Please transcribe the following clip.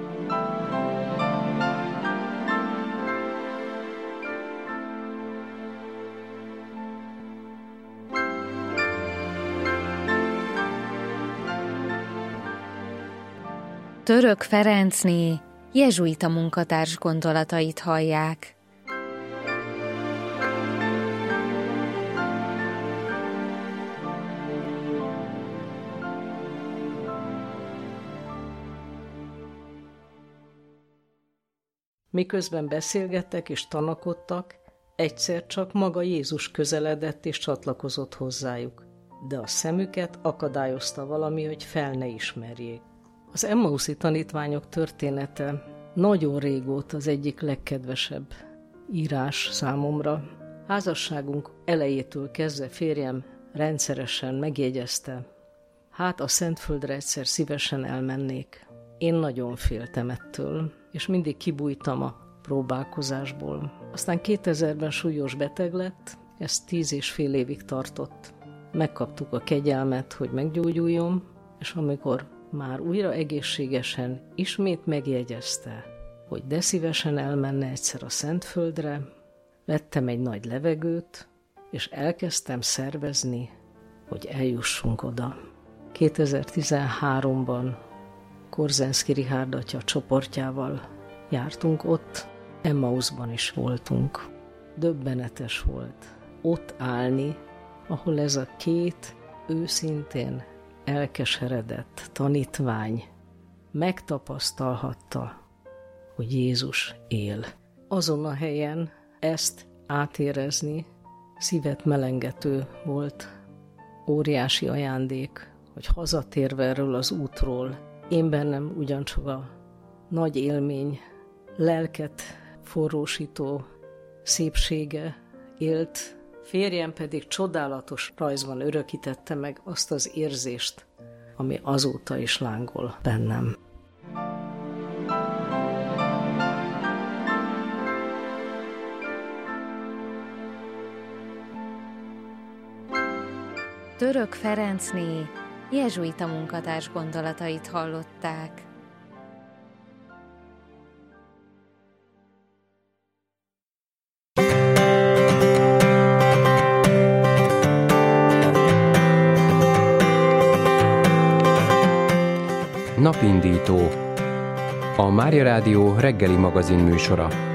Török Ferencné jezsuita munkatárs gondolatait hallják. Miközben beszélgettek és tanakodtak, egyszer csak maga Jézus közeledett és csatlakozott hozzájuk, de a szemüket akadályozta valami, hogy fel ne ismerjék. Az emmauszi tanítványok története nagyon régóta az egyik legkedvesebb írás számomra. Házasságunk elejétől kezdve férjem rendszeresen megjegyezte, hát a Szentföldre egyszer szívesen elmennék. Én nagyon féltem ettől, és mindig kibújtam a próbálkozásból. Aztán 2000-ben súlyos beteg lett, ez 10,5 évig tartott. Megkaptuk a kegyelmet, hogy meggyógyuljon, és amikor már újra egészségesen ismét megjegyezte, hogy de szívesen elmenne egyszer a Szentföldre, vettem egy nagy levegőt, és elkezdtem szervezni, hogy eljussunk oda. 2013-ban Korzenszky Richárd atya csoportjával jártunk ott, Emmausban is voltunk. Döbbenetes volt ott állni, ahol ez a két őszintén elkeseredett tanítvány megtapasztalhatta, hogy Jézus él. Azon a helyen ezt átérezni szívet melengető volt, óriási ajándék, hogy hazatérve erről az útról, én bennem ugyancsak a nagy élmény, lelket forrósító szépsége élt, férjem pedig csodálatos rajzban örökítette meg azt az érzést, ami azóta is lángol bennem. Török Ferencné jezsuita munkatárs gondolatait hallották. Napindító. A Mária Rádió reggeli magazin műsora.